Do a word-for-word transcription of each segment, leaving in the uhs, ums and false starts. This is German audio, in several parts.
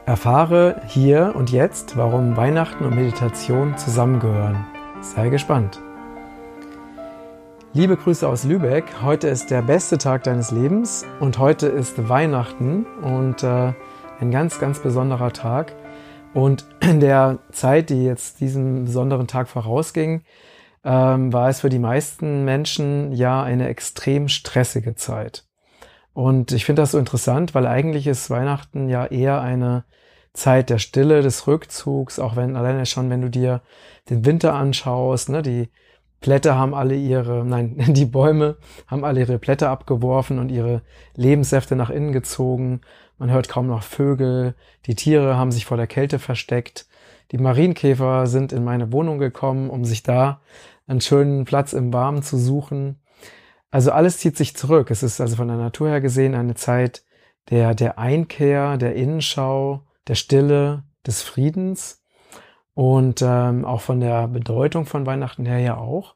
Erfahre hier und jetzt, warum Weihnachten und Meditation zusammengehören. Sei gespannt. Liebe Grüße aus Lübeck. Heute ist der beste Tag deines Lebens und heute ist Weihnachten und äh, ein ganz, ganz besonderer Tag. Und in der Zeit, die jetzt diesem besonderen Tag vorausging, ähm, war es für die meisten Menschen ja eine extrem stressige Zeit. Und ich finde das so interessant, weil eigentlich ist Weihnachten ja eher eine Zeit der Stille, des Rückzugs, auch wenn alleine schon, wenn du dir den Winter anschaust, ne, die Blätter haben alle ihre, nein, die Bäume haben alle ihre Blätter abgeworfen und ihre Lebenssäfte nach innen gezogen. Man hört kaum noch Vögel, die Tiere haben sich vor der Kälte versteckt. Die Marienkäfer sind in meine Wohnung gekommen, um sich da einen schönen Platz im Warmen zu suchen. Also alles zieht sich zurück. Es ist also von der Natur her gesehen eine Zeit der, der Einkehr, der Innenschau, der Stille, des Friedens und ähm, auch von der Bedeutung von Weihnachten her ja auch.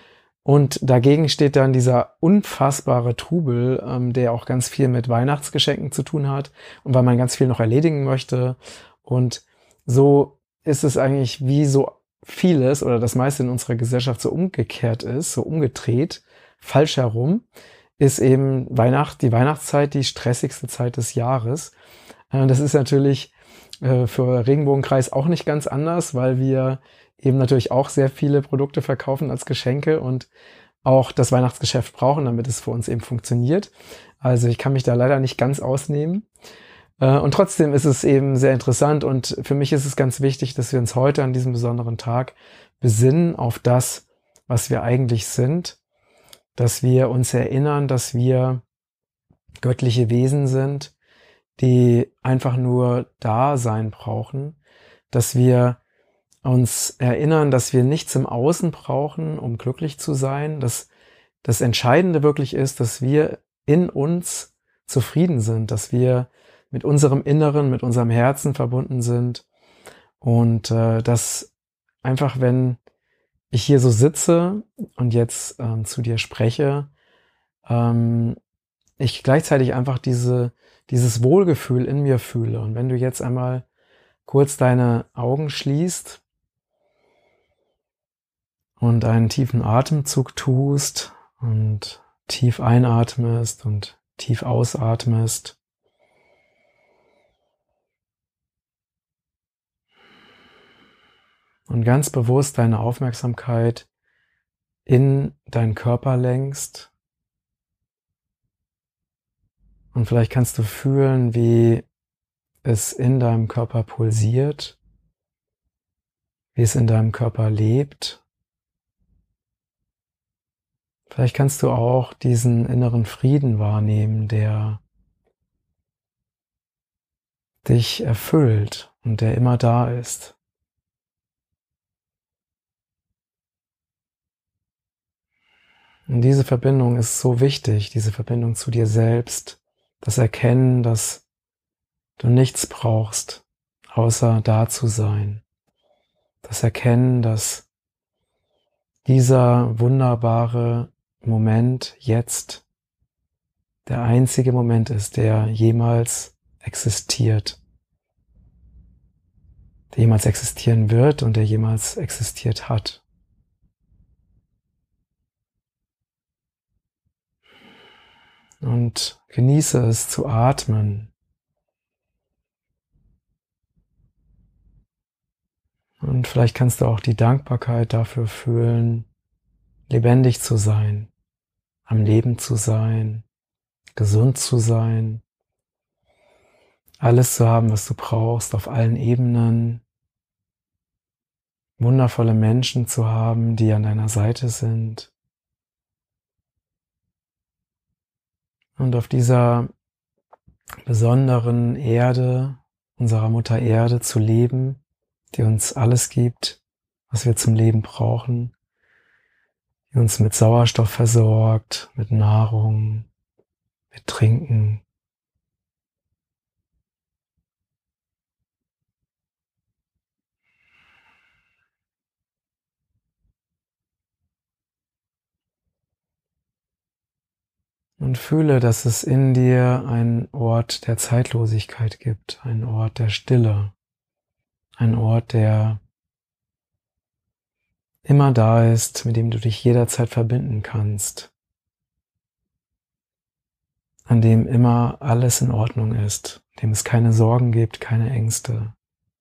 Und dagegen steht dann dieser unfassbare Trubel, ähm, der auch ganz viel mit Weihnachtsgeschenken zu tun hat und weil man ganz viel noch erledigen möchte. Und so ist es eigentlich wie so vieles oder das meiste in unserer Gesellschaft so umgekehrt ist, so umgedreht, falsch herum, ist eben Weihnacht, die Weihnachtszeit die stressigste Zeit des Jahres. Äh, das ist natürlich äh, für Regenbogenkreis auch nicht ganz anders, weil wir eben natürlich auch sehr viele Produkte verkaufen als Geschenke und auch das Weihnachtsgeschäft brauchen, damit es für uns eben funktioniert. Also ich kann mich da leider nicht ganz ausnehmen. Äh, und trotzdem ist es eben sehr interessant und für mich ist es ganz wichtig, dass wir uns heute an diesem besonderen Tag besinnen auf das, was wir eigentlich sind, dass wir uns erinnern, dass wir göttliche Wesen sind, die einfach nur da sein brauchen, dass wir uns erinnern, dass wir nichts im Außen brauchen, um glücklich zu sein, dass das Entscheidende wirklich ist, dass wir in uns zufrieden sind, dass wir mit unserem Inneren, mit unserem Herzen verbunden sind und äh, dass einfach, wenn ich hier so sitze und jetzt ähm, zu dir spreche, ähm, ich gleichzeitig einfach diese, dieses Wohlgefühl in mir fühle. Und wenn du jetzt einmal kurz deine Augen schließt und einen tiefen Atemzug tust und tief einatmest und tief ausatmest, und ganz bewusst deine Aufmerksamkeit in deinen Körper lenkst. Und vielleicht kannst du fühlen, wie es in deinem Körper pulsiert, wie es in deinem Körper lebt. Vielleicht kannst du auch diesen inneren Frieden wahrnehmen, der dich erfüllt und der immer da ist. Und diese Verbindung ist so wichtig, diese Verbindung zu dir selbst, das Erkennen, dass du nichts brauchst, außer da zu sein. Das Erkennen, dass dieser wunderbare Moment jetzt der einzige Moment ist, der jemals existiert, der jemals existieren wird und der jemals existiert hat. Und genieße es zu atmen. Und vielleicht kannst du auch die Dankbarkeit dafür fühlen, lebendig zu sein, am Leben zu sein, gesund zu sein, alles zu haben, was du brauchst, auf allen Ebenen, wundervolle Menschen zu haben, die an deiner Seite sind. Und auf dieser besonderen Erde, unserer Mutter Erde, zu leben, die uns alles gibt, was wir zum Leben brauchen, die uns mit Sauerstoff versorgt, mit Nahrung, mit Trinken. Und fühle, dass es in dir einen Ort der Zeitlosigkeit gibt, einen Ort der Stille, einen Ort, der immer da ist, mit dem du dich jederzeit verbinden kannst, an dem immer alles in Ordnung ist, an dem es keine Sorgen gibt, keine Ängste.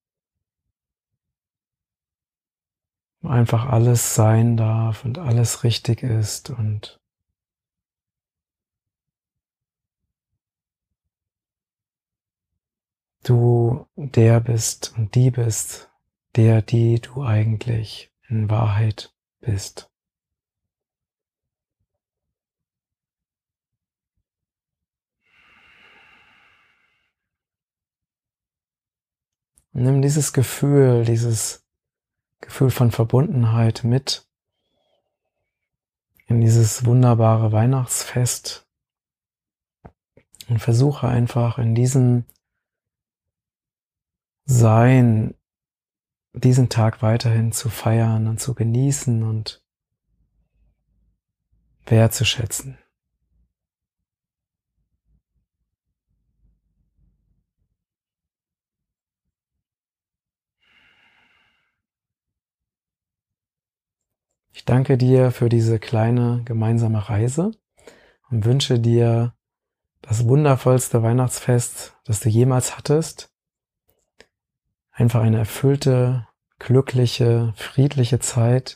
Wo einfach alles sein darf und alles richtig ist und du der bist und die bist, der, die du eigentlich in Wahrheit bist. Und nimm dieses Gefühl, dieses Gefühl von Verbundenheit mit in dieses wunderbare Weihnachtsfest und versuche einfach in diesem Sein, diesen Tag weiterhin zu feiern und zu genießen und wertzuschätzen. Ich danke dir für diese kleine gemeinsame Reise und wünsche dir das wundervollste Weihnachtsfest, das du jemals hattest. Einfach eine erfüllte, glückliche, friedliche Zeit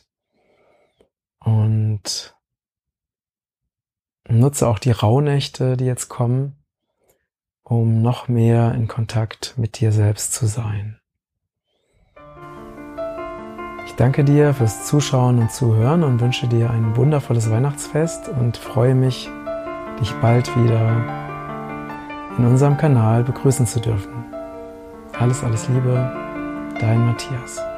und nutze auch die Rauhnächte, die jetzt kommen, um noch mehr in Kontakt mit dir selbst zu sein. Ich danke dir fürs Zuschauen und Zuhören und wünsche dir ein wundervolles Weihnachtsfest und freue mich, dich bald wieder in unserem Kanal begrüßen zu dürfen. Alles, alles Liebe, dein Matthias.